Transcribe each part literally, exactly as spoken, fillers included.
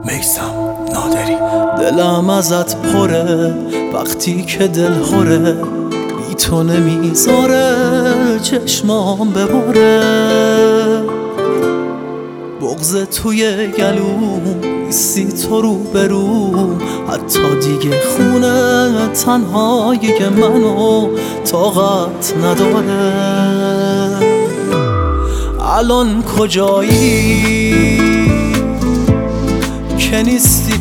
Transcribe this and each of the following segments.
میثم نادری. دلم ازت پره وقتی که دل خوره، بی تو نمیذاره چشمام بباره. بغض توی گلوم نیستی تو رو برو، حتی دیگه خونه تنهایی که منو طاقت نداره. الان کجایی که نیستی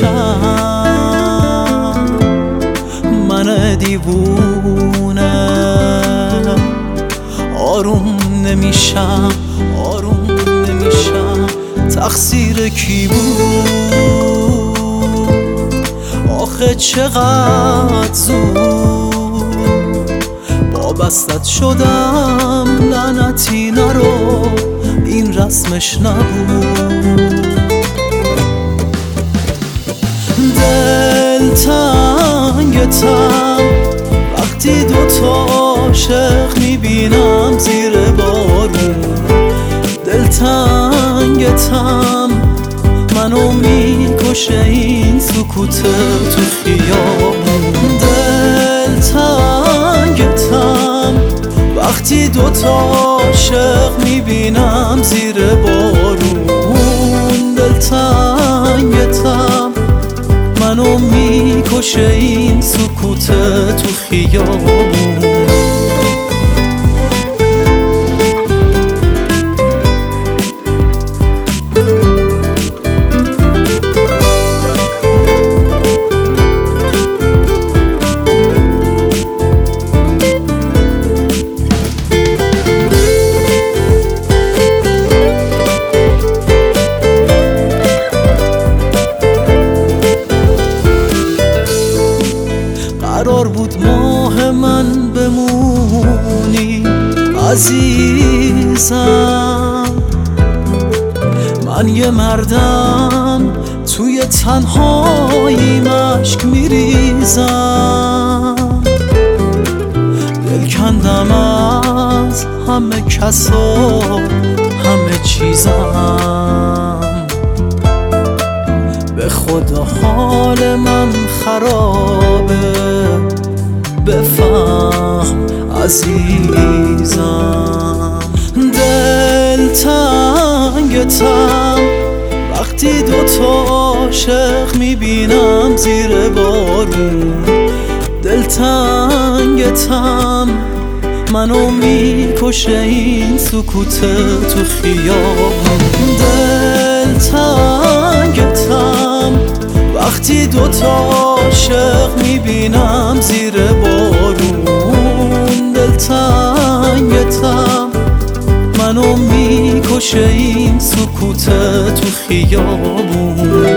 پیشم؟ من دیوونه آروم نمیشم، آروم نمیشم. تقصیر کی بود آخه چقدر زود وابستت شدم؟ لعنتی نرو این رسمش نبود. دل تنگتم وقتی دوتا عاشق میبینم زیر بارون. دل تنگتم منو میکشه این سکوت تو خیابون. دل تنگتم وقتی دوتا عاشق میبینم زیر بارون. دل تنگتم منو میکشه این سکوت تو خیابون. قرار بود ماه من بمونی عزیزم، من یه مردم توی تنهایی مشک میریزم. دل کندم از همه کسا همه چیزم، به خدا حال من خرابه بفهم عزیزم. دل تنگتم وقتی دوتا عاشق میبینم زیر بارون. دل تنگتم منو میکشه این سکوت تو خیابون. دل تنگتم وقتی دوتا عاشق میبینم زیر بارون. دل تنگتم منو میکشه این سکوت تو خیابون.